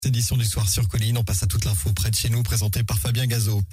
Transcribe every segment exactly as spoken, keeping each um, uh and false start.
Édition du soir sur Colline, on passe à toute l'info près de chez nous, présentée par Fabien Gazot.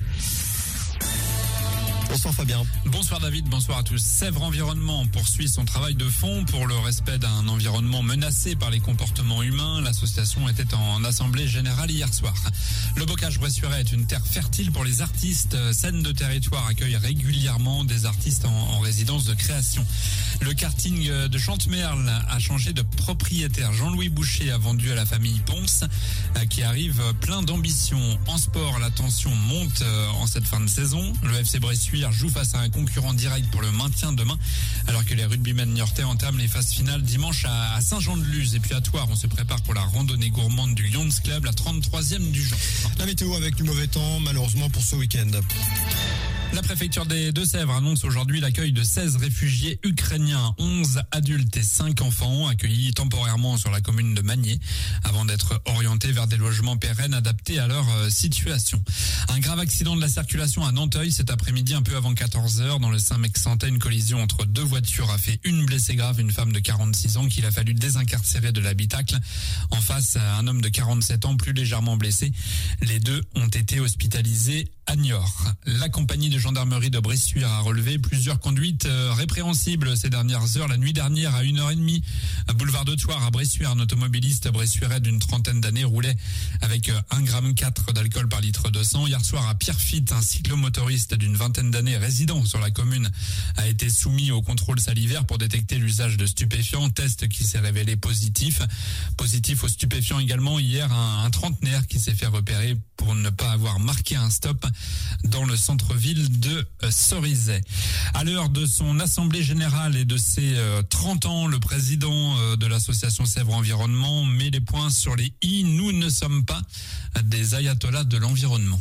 Bonsoir Fabien. Bonsoir David, bonsoir à tous. Sèvres Environnement poursuit son travail de fond pour le respect d'un environnement menacé par les comportements humains. L'association était en assemblée générale hier soir. Le Bocage-Bressuiret est une terre fertile pour les artistes. Scène de Territoire accueille régulièrement des artistes en, en résidence de création. Le karting de Chantemerle a changé de propriétaire. Jean-Louis Boucher a vendu à la famille Ponce, qui arrive plein d'ambition. En sport, la tension monte en cette fin de saison. Le F C Bressuire joue face à un concurrent direct pour le maintien demain, alors que les rugbymen niortais entament les phases finales dimanche à Saint-Jean-de-Luz. Et puis à Thouars, on se prépare pour la randonnée gourmande du Lions Club, la trente-troisième du genre. La météo avec du mauvais temps, malheureusement pour ce week-end. La préfecture des Deux-Sèvres annonce aujourd'hui l'accueil de seize réfugiés ukrainiens, onze adultes et cinq enfants accueillis temporairement sur la commune de Magné avant d'être orientés vers des logements pérennes adaptés à leur situation. Un grave accident de la circulation à Nanteuil cet après-midi un peu avant quatorze heures dans le Saint-Mexantais. Une collision entre deux voitures a fait une blessée grave, une femme de quarante-six ans qu'il a fallu désincarcérer de l'habitacle. En face, un homme de quarante-sept ans plus légèrement blessé. Les deux ont été hospitalisés à Niort. La compagnie de gendarmerie de Bressuire a relevé plusieurs conduites euh, répréhensibles ces dernières heures. La nuit dernière, à une heure trente, boulevard de Thouars à Bressuire, un automobiliste bressuirais d'une trentaine d'années roulait avec euh, un virgule quatre gramme d'alcool par litre de sang. Hier soir, à Pierrefitte, un cyclomotoriste d'une vingtaine d'années résident sur la commune a été soumis au contrôle salivaire pour détecter l'usage de stupéfiants. Test qui s'est révélé positif. Positif aux stupéfiants également hier, un, un trentenaire qui s'est fait repérer pour ne pas avoir marqué un stop dans le centre-ville de Cerizay. À l'heure de son assemblée générale et de ses trente ans, le président de l'association Sèvres Environnement met les points sur les i. Nous ne sommes pas des ayatollahs de l'environnement.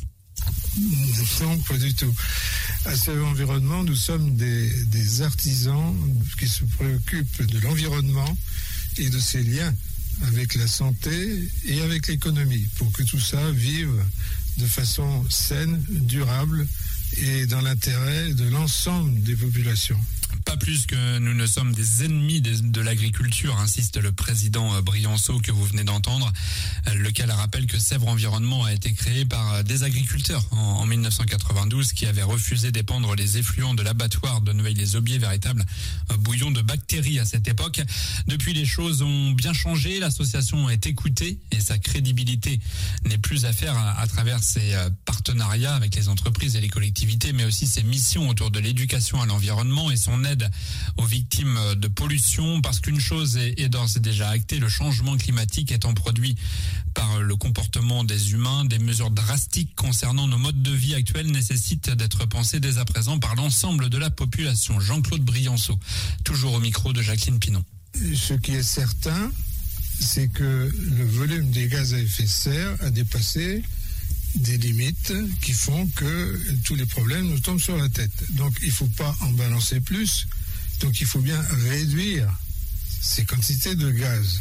Non, pas du tout. À Sèvres Environnement, nous sommes des, des artisans qui se préoccupent de l'environnement et de ses liens avec la santé et avec l'économie, pour que tout ça vive de façon saine, durable et dans l'intérêt de l'ensemble des populations. Pas plus que nous ne sommes des ennemis de, de l'agriculture, insiste le président Brianceau que vous venez d'entendre, lequel rappelle que Sèvres Environnement a été créé par des agriculteurs en, en mille neuf cent quatre-vingt-douze qui avaient refusé d'épandre les effluents de l'abattoir de Noeil-les-Aubiers, véritable bouillon de bactéries à cette époque. Depuis, les choses ont bien changé, l'association est écoutée et sa crédibilité n'est plus à faire à, à travers ses partenariats avec les entreprises et les collectivités, mais aussi ses missions autour de l'éducation à l'environnement et son aide aux victimes de pollution, parce qu'une chose est, est d'ores et déjà actée, le changement climatique étant produit par le comportement des humains. Des mesures drastiques concernant nos modes de vie actuels nécessitent d'être pensées dès à présent par l'ensemble de la population. Jean-Claude Brianceau, toujours au micro de Jacqueline Pinon. Ce qui est certain, c'est que le volume des gaz à effet de serre a dépassé des limites qui font que tous les problèmes nous tombent sur la tête. Donc il ne faut pas en balancer plus, donc il faut bien réduire ces quantités de gaz.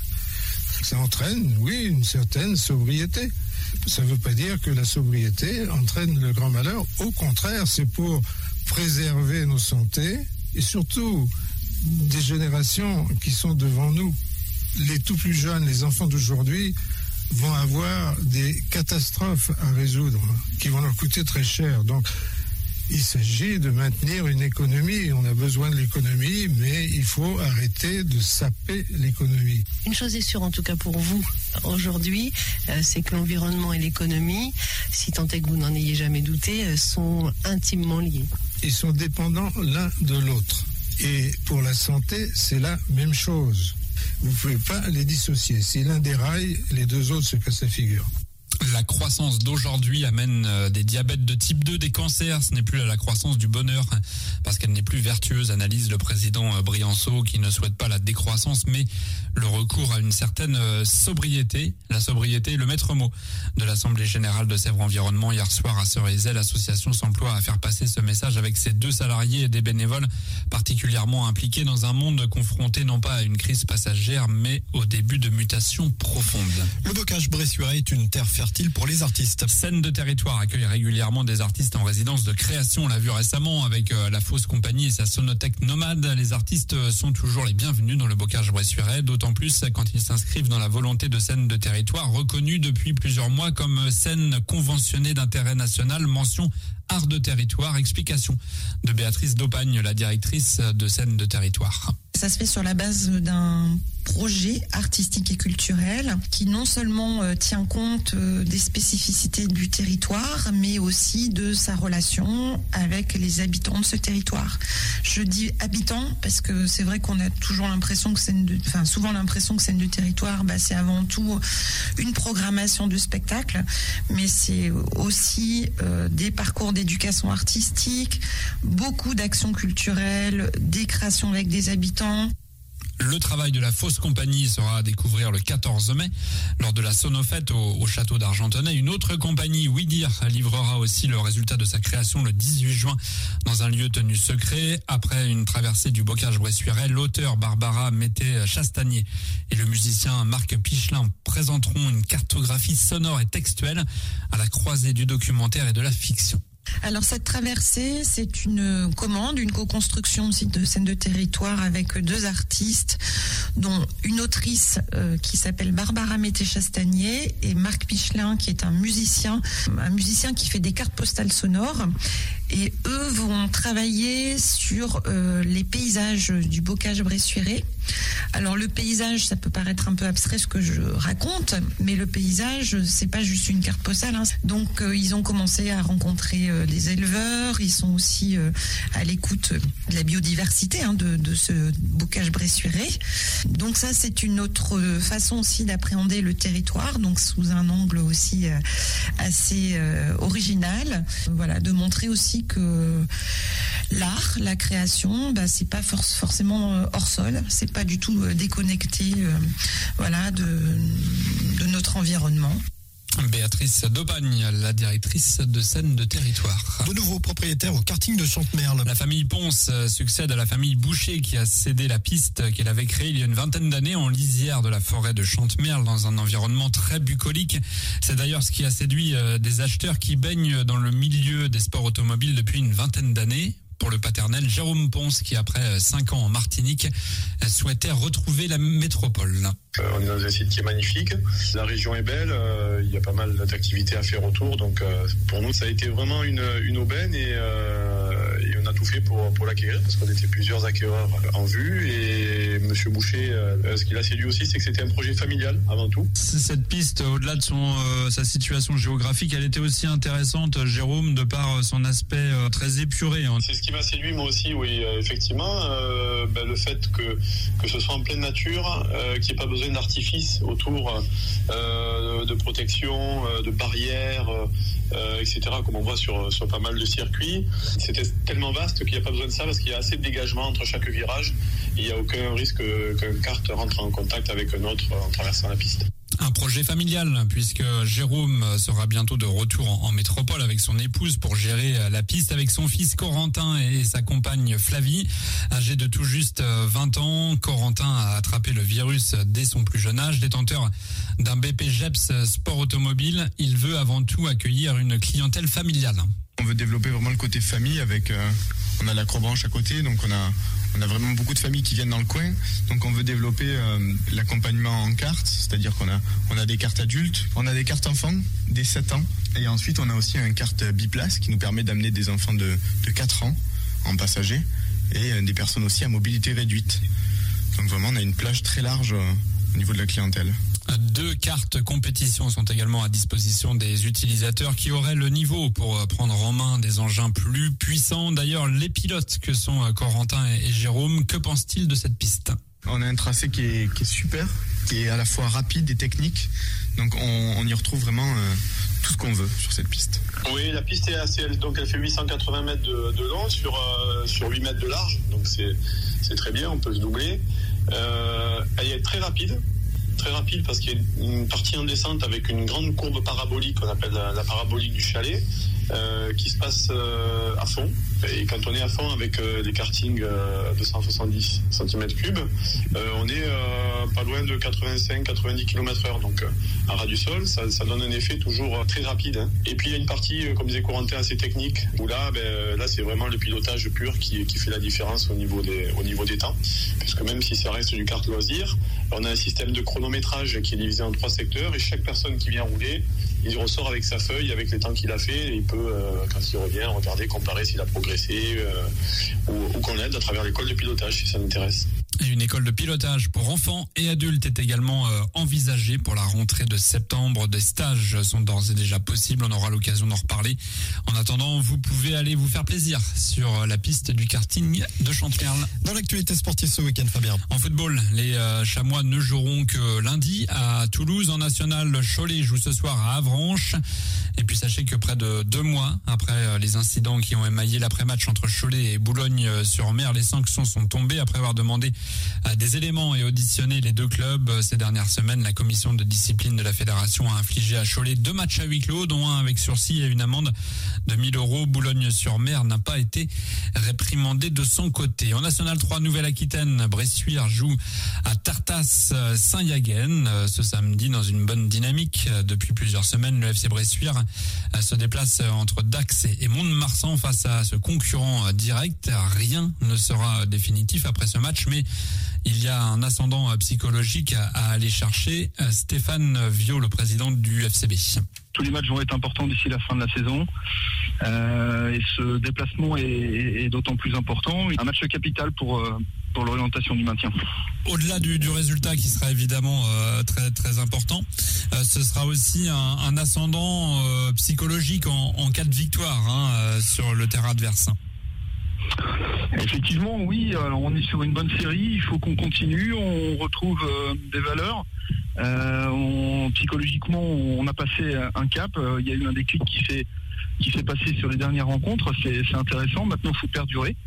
Ça entraîne, oui, une certaine sobriété. Ça ne veut pas dire que la sobriété entraîne le grand malheur. Au contraire, c'est pour préserver nos santé et surtout des générations qui sont devant nous. Les tout plus jeunes, les enfants d'aujourd'hui, vont avoir des catastrophes à résoudre qui vont leur coûter très cher. Donc, il s'agit de maintenir une économie. On a besoin de l'économie, mais il faut arrêter de saper l'économie. Une chose est sûre, en tout cas pour vous, aujourd'hui, euh, c'est que l'environnement et l'économie, si tant est que vous n'en ayez jamais douté, euh, sont intimement liés. Ils sont dépendants l'un de l'autre. Et pour la santé, c'est la même chose. Vous ne pouvez pas les dissocier. Si l'un déraille, les deux autres se cassent la figure. La croissance d'aujourd'hui amène des diabètes de type deux, des cancers. Ce n'est plus la croissance du bonheur parce qu'elle n'est plus vertueuse, analyse le président Brianceau, qui ne souhaite pas la décroissance mais le recours à une certaine sobriété. La sobriété est le maître mot de l'Assemblée Générale de Sèvres Environnement hier soir à Cerizay. L'association s'emploie à faire passer ce message avec ses deux salariés et des bénévoles particulièrement impliqués dans un monde confronté non pas à une crise passagère mais au début de mutations profondes. Le Bocage-Bressuiret est une terre fertile fertile pour les artistes. Scène de territoire accueille régulièrement des artistes en résidence de création. On l'a vu récemment avec la Fausse Compagnie et sa sonothèque nomade. Les artistes sont toujours les bienvenus dans le bocage bressuirais, d'autant plus quand ils s'inscrivent dans la volonté de scène de territoire reconnue depuis plusieurs mois comme scène conventionnée d'intérêt national, mention art de territoire. Explication de Béatrice Daupagne, la directrice de scène de territoire. Ça se fait sur la base d'un projet artistique et culturel qui non seulement euh, tient compte euh, des spécificités du territoire, mais aussi de sa relation avec les habitants de ce territoire. Je dis habitants parce que c'est vrai qu'on a toujours l'impression que scène de, enfin souvent l'impression que scène de territoire, bah, c'est avant tout une programmation de spectacle, mais c'est aussi euh, des parcours d'éducation artistique, beaucoup d'actions culturelles, des créations avec des habitants. Le travail de la Fausse Compagnie sera à découvrir le quatorze mai lors de la Sonofête au, au château d'Argentonnet. Une autre compagnie, Oui Dire, livrera aussi le résultat de sa création le dix-huit juin dans un lieu tenu secret. Après une traversée du bocage bressuirais, l'auteur Barbara Mété-Chastanier et le musicien Marc Pichelin présenteront une cartographie sonore et textuelle à la croisée du documentaire et de la fiction. Alors cette traversée, c'est une commande, une co-construction aussi de scène de territoire avec deux artistes, dont une autrice euh, qui s'appelle Barbara Mété-Chastanier et Marc Pichelin qui est un musicien, un musicien qui fait des cartes postales sonores. Et eux vont travailler sur euh, les paysages du bocage bressuirais. Alors le paysage, ça peut paraître un peu abstrait ce que je raconte, mais le paysage, c'est pas juste une carte postale. Hein. Donc euh, ils ont commencé à rencontrer euh, des éleveurs, ils sont aussi euh, à l'écoute de la biodiversité hein, de, de ce bocage bressuirais. Donc ça, c'est une autre façon aussi d'appréhender le territoire, donc sous un angle aussi euh, assez euh, original. Voilà, de montrer aussi que l'art, la création, bah, c'est pas for- forcément hors sol, c'est pas du tout déconnecté euh, voilà, de, de notre environnement. Béatrice Daupagne, la directrice de scène de territoire. De nouveaux propriétaires au karting de Chantemerle. La famille Ponce succède à la famille Boucher qui a cédé la piste qu'elle avait créée il y a une vingtaine d'années en lisière de la forêt de Chantemerle dans un environnement très bucolique. C'est d'ailleurs ce qui a séduit des acheteurs qui baignent dans le milieu des sports automobiles depuis une vingtaine d'années. Pour le paternel Jérôme Ponce qui après cinq ans en Martinique souhaitait retrouver la métropole. Euh, on est dans un site qui est magnifique, la région est belle, euh, il y a pas mal d'activités à faire autour, donc euh, pour nous ça a été vraiment une, une aubaine et, euh, et on a tout fait pour, pour l'acquérir parce qu'on était plusieurs acquéreurs en vue et Monsieur Boucher, euh, ce qui l'a séduit aussi c'est que c'était un projet familial avant tout. Cette piste, au-delà de son, euh, sa situation géographique, elle était aussi intéressante, Jérôme, de par son aspect euh, très épuré. Hein. C'est ce qui m'a séduit moi aussi, oui, euh, effectivement, euh, ben, le fait que, que ce soit en pleine nature, euh, qu'il n'y ait pas besoin d'artifice autour euh, de protection, euh, de barrières, euh, et cetera, comme on voit sur, sur pas mal de circuits. C'était tellement vaste qu'il n'y a pas besoin de ça parce qu'il y a assez de dégagement entre chaque virage. Il n'y a aucun risque qu'une carte rentre en contact avec un autre en traversant la piste. Un projet familial, puisque Jérôme sera bientôt de retour en, en métropole avec son épouse pour gérer la piste avec son fils Corentin et sa compagne Flavie. Âgé de tout juste vingt ans, Corentin a attrapé le virus dès son plus jeune âge. Détenteur d'un B P G E P S sport automobile, il veut avant tout accueillir une clientèle familiale. On veut développer vraiment le côté famille avec, euh, on a l'acrobranche à côté, donc on a On a vraiment beaucoup de familles qui viennent dans le coin, donc on veut développer euh, l'accompagnement en cartes, c'est-à-dire qu'on a, on a des cartes adultes, on a des cartes enfants, des sept ans, et ensuite on a aussi une carte biplace qui nous permet d'amener des enfants de, de quatre ans en passager, et euh, des personnes aussi à mobilité réduite. Donc vraiment on a une plage très large euh, au niveau de la clientèle. Deux cartes compétition sont également à disposition des utilisateurs qui auraient le niveau pour prendre en main des engins plus puissants. D'ailleurs, les pilotes que sont Corentin et Jérôme, que pensent-ils de cette piste ? On a un tracé qui est, qui est super, qui est à la fois rapide et technique. Donc on, on y retrouve vraiment euh, tout ce qu'on veut sur cette piste. Oui, la piste est assez, donc elle fait huit cent quatre-vingts mètres de, de long sur, euh, sur huit mètres de large. Donc c'est, c'est très bien, on peut se doubler. Euh, elle est très rapide. Très rapide parce qu'il y a une partie en descente avec une grande courbe parabolique qu'on appelle la, la parabolique du chalet euh, qui se passe euh, à fond. Et quand on est à fond avec euh, des kartings euh, de cent soixante-dix centimètres cubes, euh, on est euh, pas loin de quatre-vingt-cinq à quatre-vingt-dix kilomètres heure. Donc euh, à ras du sol, ça, ça donne un effet toujours très rapide. Hein. Et puis il y a une partie, euh, comme disait Corentin, assez technique, où là, ben, là c'est vraiment le pilotage pur qui, qui fait la différence au niveau des, au niveau des temps. Parce que même si ça reste du kart loisir, on a un système de chronométrage qui est divisé en trois secteurs et chaque personne qui vient rouler, il ressort avec sa feuille, avec les temps qu'il a fait, et il peut, euh, quand il revient, regarder, comparer s'il a progressé euh, ou, ou qu'on l'aide à travers l'école de pilotage si ça l'intéresse. Et une école de pilotage pour enfants et adultes est également euh, envisagée pour la rentrée de septembre. Des stages sont d'ores et déjà possibles. On aura l'occasion d'en reparler. En attendant, vous pouvez aller vous faire plaisir sur la piste du karting de Chantemerle. Dans l'actualité sportive ce week-end, Fabien. En football, les euh, Chamois ne joueront que lundi à Toulouse. En national, Cholet joue ce soir à Avranches. Et puis sachez que près de deux mois après euh, les incidents qui ont émaillé l'après-match entre Cholet et Boulogne-sur-Mer, les sanctions sont tombées après avoir demandé des éléments et auditionner les deux clubs. Ces dernières semaines, la commission de discipline de la fédération a infligé à Cholet deux matchs à huis clos, dont un avec sursis et une amende de mille euros. Boulogne-sur-Mer n'a pas été réprimandé de son côté. En National trois, Nouvelle-Aquitaine, Bressuire joue à Tartas-Saint-Yaguen ce samedi dans une bonne dynamique. Depuis plusieurs semaines, le F C Bressuire se déplace entre Dax et Mont-de-Marsan face à ce concurrent direct. Rien ne sera définitif après ce match, mais il y a un ascendant psychologique à aller chercher. Stéphane Viau, le président du F C B. Tous les matchs vont être importants d'ici la fin de la saison. Euh, et ce déplacement est, est d'autant plus important. Un match capital pour, pour l'orientation du maintien. Au-delà du, du résultat qui sera évidemment euh, très, très important, euh, ce sera aussi un, un ascendant euh, psychologique en, en cas de victoire hein, euh, sur le terrain adverse. Effectivement, oui. Alors, on est sur une bonne série. Il faut qu'on continue. On retrouve euh, des valeurs. Euh, on, psychologiquement, on a passé un cap. Euh, il y a eu un déclic qui s'est qui s'est passé sur les dernières rencontres. C'est, c'est intéressant. Maintenant, il faut perdurer.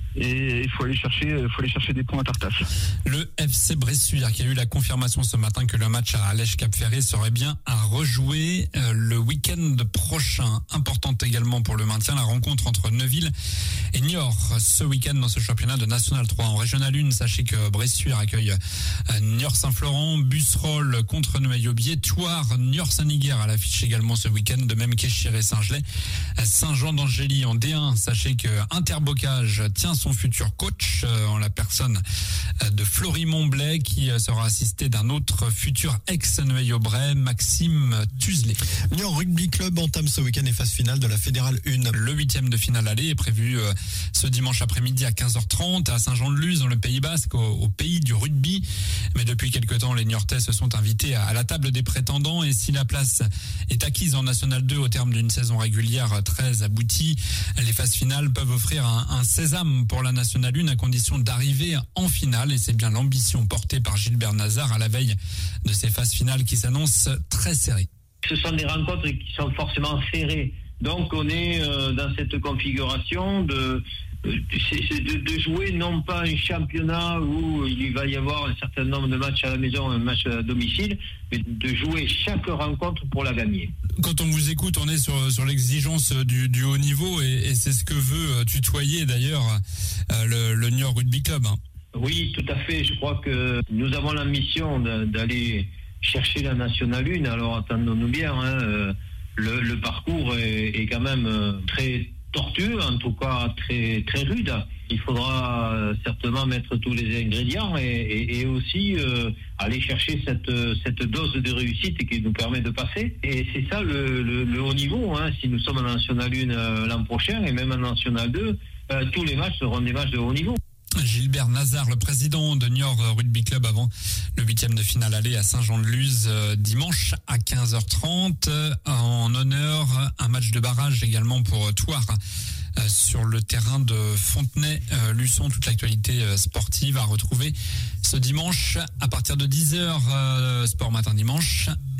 Et il faut aller chercher, il faut aller chercher des points à Tartas. Le F C Bressuire qui a eu la confirmation ce matin que le match à Alèche-Cap-Ferré serait bien à rejouer euh, le week-end prochain. Importante également pour le maintien, la rencontre entre Neuville et Niort ce week-end dans ce championnat de National trois. En Régional un, sachez que Bressuire accueille euh, Niort-Saint-Florent, Busserolles contre Noailles-Aubier, Thouars, Niort-Saint-Niguer à l'affiche également ce week-end, de même qu'Échiré-Saint-Gelais, Saint-Jean-d'Angély. En D un, sachez que Interbocage tient son futur coach euh, en la personne euh, de Florimond Blais qui euh, sera assisté d'un autre futur ex-Noailles-Aubrais, Maxime Tuzelet. Niort Rugby Club entame ce week-end les phases finales de la Fédérale un. Le huitième de finale aller est prévu euh, ce dimanche après-midi à quinze heures trente à Saint-Jean-de-Luz dans le Pays Basque, au, au pays du rugby. Mais depuis quelque temps, les Niortais se sont invités à, à la table des prétendants et si la place est acquise en National deux au terme d'une saison régulière très aboutie, les phases finales peuvent offrir un, un sésame pour la National un à condition d'arriver en finale et c'est bien l'ambition portée par Gilbert Nazar à la veille de ces phases finales qui s'annoncent très serrées. Ce sont des rencontres qui sont forcément serrées. Donc on est euh, dans cette configuration de, c'est de, de jouer non pas un championnat où il va y avoir un certain nombre de matchs à la maison, un match à domicile, mais de jouer chaque rencontre pour la gagner. Quand on vous écoute, on est sur, sur l'exigence du, du haut niveau et, et c'est ce que veut tutoyer d'ailleurs euh, le, le Niort Rugby Club. Hein. Oui, tout à fait. Je crois que nous avons la mission d'aller chercher la National un. Alors attendons-nous bien, hein, euh, le, le parcours est, est quand même euh, très tortueux, en tout cas très très rude. Il faudra euh, certainement mettre tous les ingrédients et, et, et aussi euh, aller chercher cette cette dose de réussite qui nous permet de passer. Et c'est ça le, le, le haut niveau. Hein. Si nous sommes en National un euh, l'an prochain et même en National deux, euh, tous les matchs seront des matchs de haut niveau. Gilbert Nazar, le président de Niort Rugby Club, avant le huitième de finale aller à Saint-Jean-de-Luz euh, dimanche à quinze heures trente. Euh, en honneur, un match de barrage également pour euh, Thouars euh, sur le terrain de Fontenay-Luçon. Euh, toute l'actualité euh, sportive à retrouver ce dimanche à partir de dix heures, euh, Sport Matin Dimanche.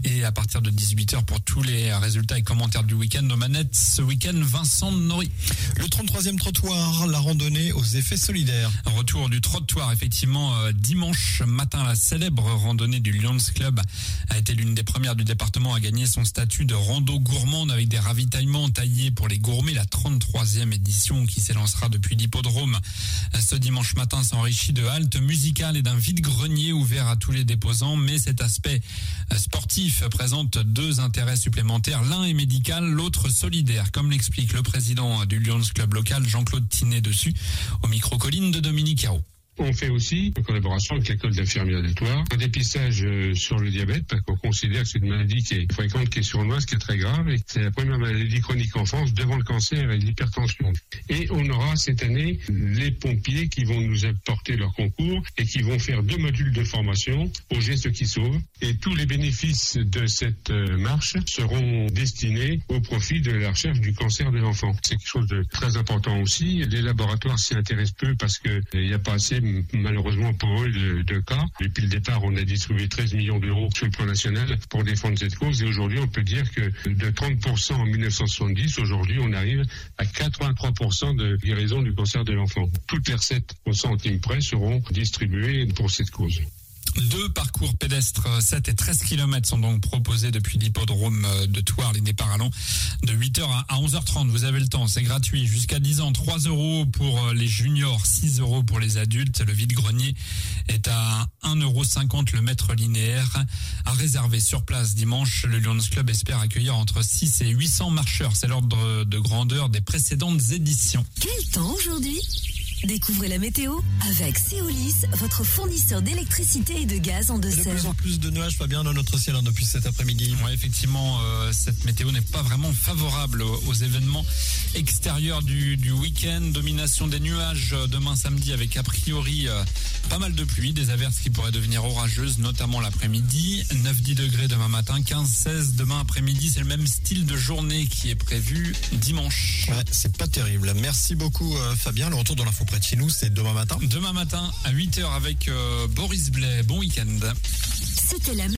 Et à partir de dix-huit heures pour tous les résultats et commentaires du week-end, nos manettes ce week-end, Vincent Nori. Le trente-troisième trottoir, la randonnée aux effets solidaires. Retour du trottoir, effectivement, euh, dimanche matin, la célèbre randonnée du Lions Club a été l'une des premières du département à gagner son statut de rando gourmande avec des ravitaillements taillés pour les gourmets. La trente-troisième édition qui s'élancera depuis l'hippodrome ce dimanche matin s'enrichit de haltes musicales et d'un vide-grenier ouvert à tous les déposants. Mais cet aspect sportif présente deux intérêts supplémentaires. L'un est médical, l'autre solidaire, comme l'explique le président du Lions Club local, Jean-Claude Tinet, dessus au micro-colline de Dominique Hérault. On fait aussi, en collaboration avec l'école d'infirmières de Thouars, un dépistage sur le diabète, parce qu'on considère que c'est une maladie qui est fréquente, qui est sournoise, qui est très grave, et c'est la première maladie chronique en France devant le cancer et l'hypertension. Et on aura cette année les pompiers qui vont nous apporter leur concours et qui vont faire deux modules de formation aux gestes qui sauvent. Et tous les bénéfices de cette marche seront destinés au profit de la recherche du cancer de l'enfant. C'est quelque chose de très important aussi. Les laboratoires s'y intéressent peu parce qu'il n'y a pas assez, malheureusement pour eux, de, de cas. Depuis le départ, on a distribué treize millions d'euros sur le plan national pour défendre cette cause. Et aujourd'hui, on peut dire que de trente pour cent en mille neuf cent soixante-dix, aujourd'hui, on arrive à quatre-vingt-trois pour cent de guérison du cancer de l'enfant. Toutes les recettes au centime près seront distribuées pour cette cause. Deux parcours pédestres, sept et treize kilomètres sont donc proposés depuis l'hippodrome de Thouars. Les départs allant de huit heures à onze heures trente. Vous avez le temps, c'est gratuit. Jusqu'à dix ans, trois euros pour les juniors, six euros pour les adultes. Le vide-grenier est à un euro cinquante le mètre linéaire. À réserver sur place dimanche, le Lions Club espère accueillir entre six et huit cents marcheurs. C'est l'ordre de grandeur des précédentes éditions. Quel temps aujourd'hui ? Découvrez la météo avec Seolis, votre fournisseur d'électricité et de gaz en Deux-Sèvres. De plus en plus de nuages, Fabien, dans notre ciel hein, depuis cet après-midi. Oui, effectivement, euh, cette météo n'est pas vraiment favorable aux, aux événements extérieurs du, du week-end. Domination des nuages demain samedi avec a priori euh, pas mal de pluie, des averses qui pourraient devenir orageuses, notamment l'après-midi. neuf à dix degrés demain matin, quinze à seize demain après-midi. C'est le même style de journée qui est prévu dimanche. Ouais, c'est pas terrible. Merci beaucoup, euh, Fabien. Le retour de l'info près de chez nous, c'est demain matin. Demain matin à huit heures avec euh, Boris Blais. Bon week-end. C'était la